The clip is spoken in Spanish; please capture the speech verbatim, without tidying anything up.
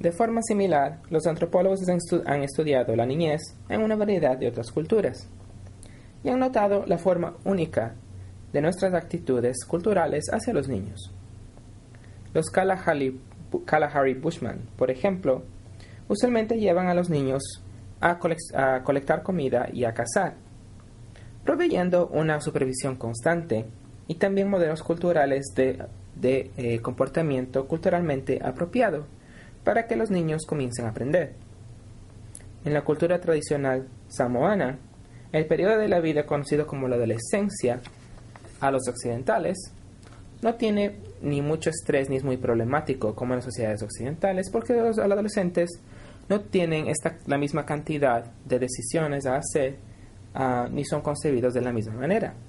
De forma similar, los antropólogos han, estu- han estudiado la niñez en una variedad de otras culturas y han notado la forma única de nuestras actitudes culturales hacia los niños. Los Kalahari, Kalahari Bushmen, por ejemplo, usualmente llevan a los niños a, colec- a colectar comida y a cazar, proveyendo una supervisión constante y también modelos culturales de, de eh, comportamiento culturalmente apropiado para que los niños comiencen a aprender. En la cultura tradicional samoana, el periodo de la vida conocido como la adolescencia a los occidentales no tiene ni mucho estrés ni es muy problemático como en las sociedades occidentales, porque los adolescentes no tienen esta, la misma cantidad de decisiones a hacer uh, ni son concebidos de la misma manera.